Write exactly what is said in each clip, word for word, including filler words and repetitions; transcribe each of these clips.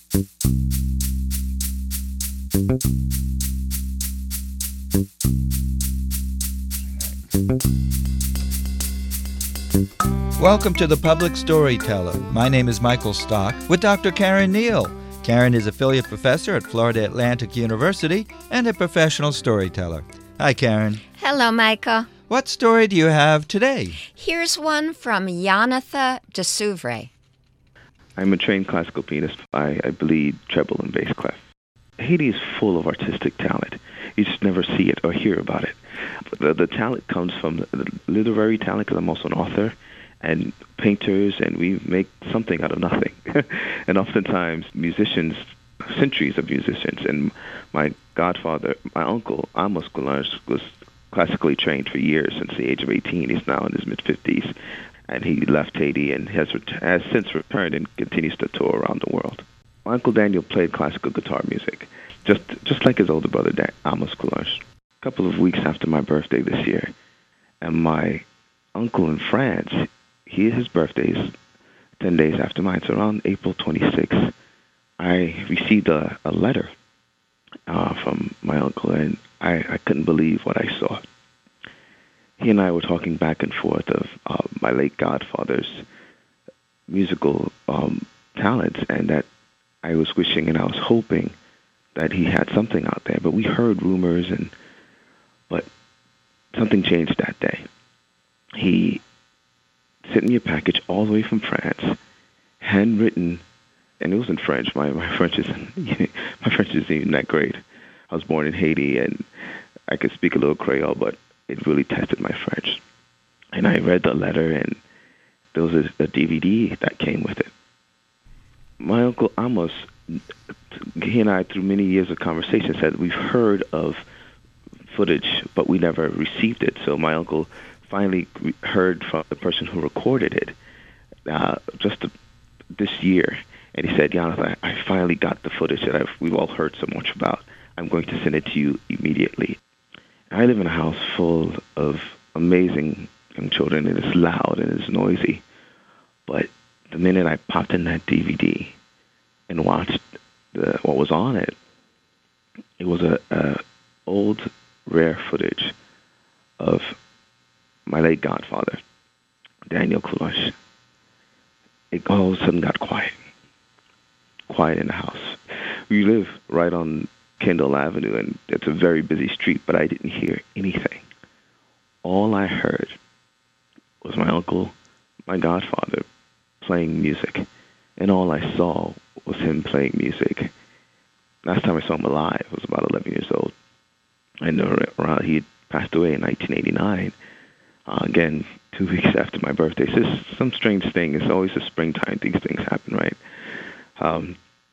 Welcome to The Public Storyteller. My name is Michael Stock with Doctor Karen Neal. Karen is affiliate professor at Florida Atlantic University and a professional storyteller. Hi, Karen. Hello, Michael. What story do you have today? Here's one from Jonathan de Souvre. I'm a trained classical pianist. I, I bleed treble and bass clef. Haiti is full of artistic talent. You just never see it or hear about it. The, the talent comes from the literary talent, because I'm also an author, and painters, and we make something out of nothing. And oftentimes, musicians, centuries of musicians, and my godfather, my uncle, Amos Coulanges, was classically trained for years, since the age of eighteen. He's now in his mid-fifties, and he left Haiti and has, ret- has since returned and continues to tour around the world. My Uncle Daniel played classical guitar music, just just like his older brother, Dan- Amos Coulanges. A couple of weeks after my birthday this year, and my uncle in France, he his birthday is ten days after mine, so around April twenty-sixth, I received a, a letter uh, from my uncle, and I, I couldn't believe what I saw. He and I were talking back and forth of uh, my late godfather's musical um, talents, and that I was wishing and I was hoping that he had something out there. But we heard rumors, and but something changed that day. He sent me a package all the way from France, handwritten, and it was in French. My my French is my French isn't even that great. I was born in Haiti, and I could speak a little Creole, but it really tested my French. And I read the letter, and there was a, a D V D that came with it. My Uncle Amos, he and I, through many years of conversation, said we've heard of footage, but we never received it. So my uncle finally re- heard from the person who recorded it uh, just a, this year, and he said, Jonathan, I, I finally got the footage that I've, we've all heard so much about. I'm going to send it to you immediately. I live in a house full of amazing young children, and it's loud and it's noisy. But the minute I popped in that D V D and watched the, what was on it, it was a, a old, rare footage of my late godfather, Daniel Coulanges. It all of a sudden got quiet. Quiet in the house. We live right on Kendall Avenue, and it's a very busy street, but I didn't hear anything. All I heard was my uncle, my godfather, playing music, and all I saw was him playing music. Last time I saw him alive, I was about eleven years old. I know around, he had passed away in nineteen eighty-nine, uh, again, two weeks after my birthday. So it's some strange thing. It's always the springtime these things happen, right? Um,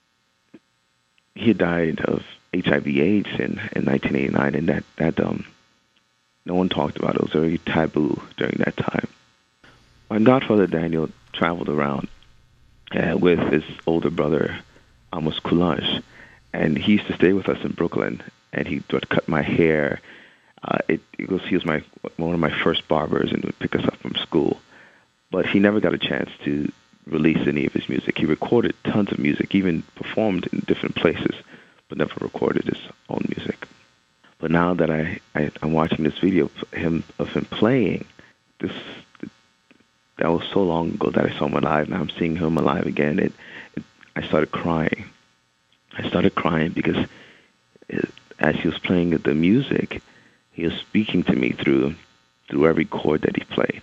he had died of H I V AIDS in, in nineteen eighty-nine, and that, that um, no one talked about it. It was very taboo during that time. My godfather, Daniel, traveled around uh, with his older brother, Amos Coulanges, and he used to stay with us in Brooklyn, and he would cut my hair. Uh, it, it was, he was my one of my first barbers, and would pick us up from school. But he never got a chance to release any of his music. He recorded tons of music, even performed in different places, but never recorded his own music. But now that I, I I'm watching this video of him of him playing, this that was so long ago that I saw him alive. Now I'm seeing him alive again. It, it I started crying. I started crying because it, as he was playing the music, he was speaking to me through through every chord that he played.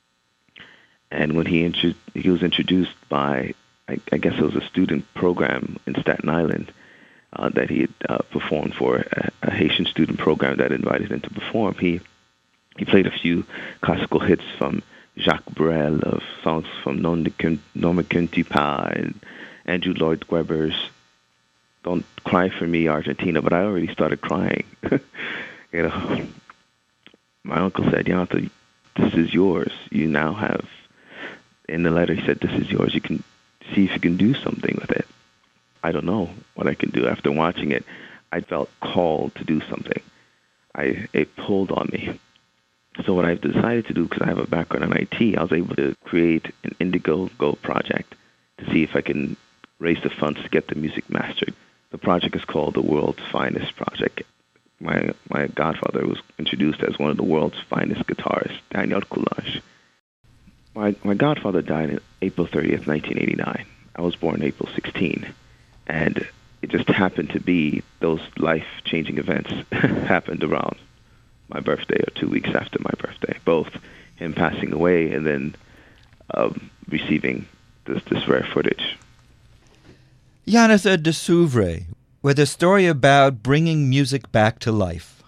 And when he intro- he was introduced by, I, I guess it was a student program in Staten Island uh, that he had uh, performed for, a, a Haitian student program that invited him to perform. He he played a few classical hits from Jacques Brel, of songs from Non me quitte pas and Andrew Lloyd Webber's Don't Cry for Me, Argentina, but I already started crying. You know, my uncle said, Jonathan, this is yours. You now have, in the letter he said, this is yours. You can see if you can do something with it. I don't know what I can do. After watching it, I felt called to do something. I It pulled on me. So what I've decided to do, because I have a background in I T, I was able to create an Indiegogo project to see if I can raise the funds to get the music mastered. The project is called the World's Finest Project. My my godfather was introduced as one of the world's finest guitarists, Daniel Coulange. My my godfather died on April thirtieth, nineteen eighty-nine. I was born April sixteenth, and it just happened to be those life-changing events happened around my birthday or two weeks after my birthday, both him passing away and then um, receiving this, this rare footage. Jonathan de Souvray, with a story about bringing music back to life.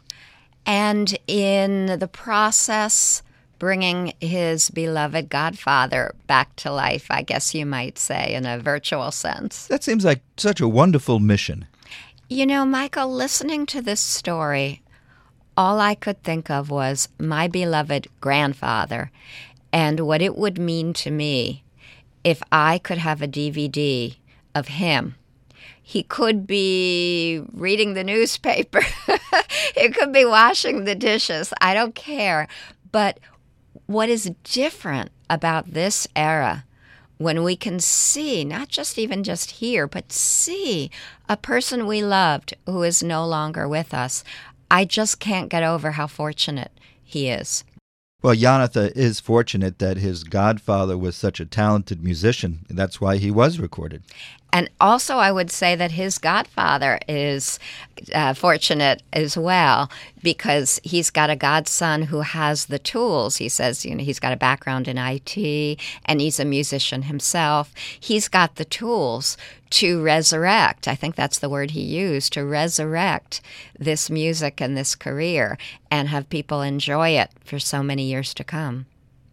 And in the process, bringing his beloved godfather back to life, I guess you might say, in a virtual sense. That seems like such a wonderful mission. You know, Michael, listening to this story, all I could think of was my beloved grandfather and what it would mean to me if I could have a D V D of him. He could be reading the newspaper. He could be washing the dishes. I don't care. But what is different about this era, when we can see, not just even just hear, but see a person we loved who is no longer with us, I just can't get over how fortunate he is. Well, Jonathan is fortunate that his godfather was such a talented musician. That's why he was recorded. And also, I would say that his godfather is uh, fortunate as well, because he's got a godson who has the tools. He says, you know, he's got a background in I T, and he's a musician himself. He's got the tools to resurrect. I think that's the word he used, to resurrect this music and this career and have people enjoy it for so many years to come.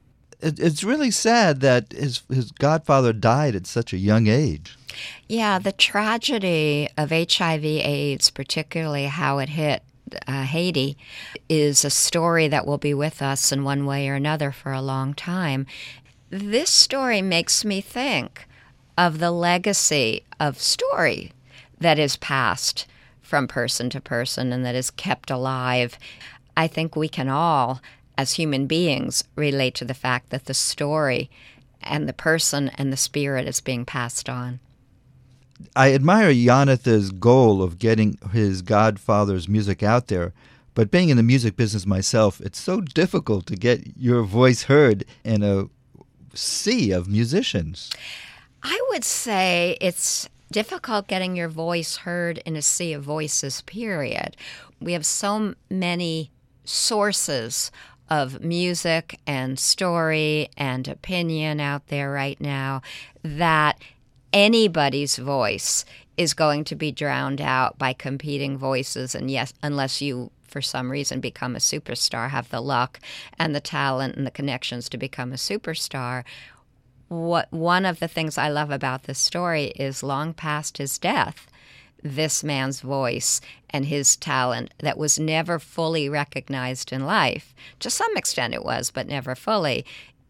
It's really sad that his his godfather died at such a young age. Yeah, the tragedy of H I V AIDS, particularly how it hit uh, Haiti, is a story that will be with us in one way or another for a long time. This story makes me think of the legacy of story that is passed from person to person and that is kept alive. I think we can all, as human beings, relate to the fact that the story and the person and the spirit is being passed on. I admire Jonathan's goal of getting his godfather's music out there, but being in the music business myself, it's so difficult to get your voice heard in a sea of musicians. I would say it's difficult getting your voice heard in a sea of voices, period. We have so many sources of music and story and opinion out there right now that anybody's voice is going to be drowned out by competing voices. And yes, unless you, for some reason, become a superstar, have the luck and the talent and the connections to become a superstar. What one of the things I love about this story is, long past his death, this man's voice and his talent that was never fully recognized in life, to some extent it was, but never fully,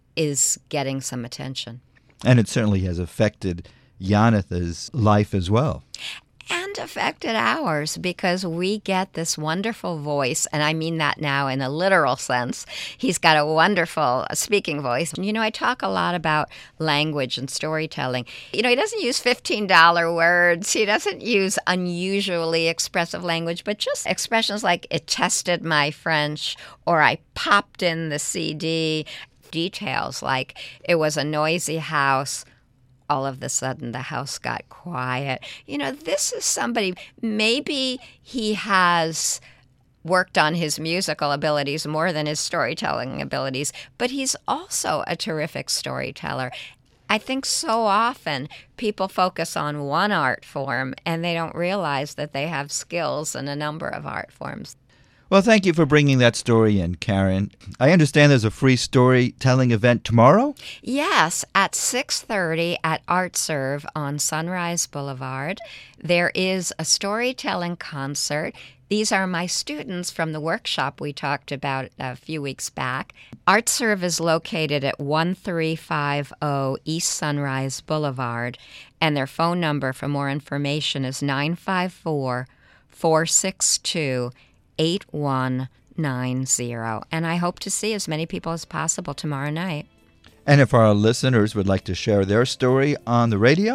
is getting some attention. And it certainly has affected Jonathan's life as well. And affected ours, because we get this wonderful voice, and I mean that now in a literal sense. He's got a wonderful speaking voice. You know, I talk a lot about language and storytelling. You know, he doesn't use fifteen dollar words. He doesn't use unusually expressive language, but just expressions like, it tested my French, or I popped in the C D. Details like, it was a noisy house, all of a sudden the house got quiet. You know, this is somebody, maybe he has worked on his musical abilities more than his storytelling abilities, but he's also a terrific storyteller. I think so often people focus on one art form and they don't realize that they have skills in a number of art forms. Well, thank you for bringing that story in, Karen. I understand there's a free storytelling event tomorrow? Yes, at six thirty at ArtServe on Sunrise Boulevard. There is a storytelling concert. These are my students from the workshop we talked about a few weeks back. ArtServe is located at one three five zero East Sunrise Boulevard, and their phone number for more information is nine five four, four six two, eight one nine zero. And I hope to see as many people as possible tomorrow night. And if our listeners would like to share their story on the radio?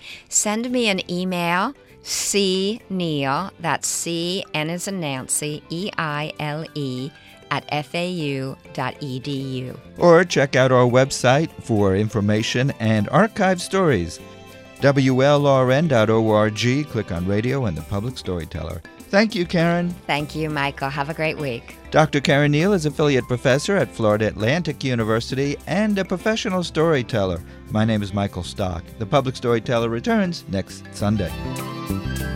send me an email, C Neil, that's C, N as in Nancy, E I L E, at F A U dot E D U. Or check out our website for information and archive stories. W L R N dot org. Click on Radio and the Public Storyteller. Thank you, Karen. Thank you, Michael. Have a great week. Doctor Karen Neal is affiliate professor at Florida Atlantic University and a professional storyteller. My name is Michael Stock. The Public Storyteller returns next Sunday.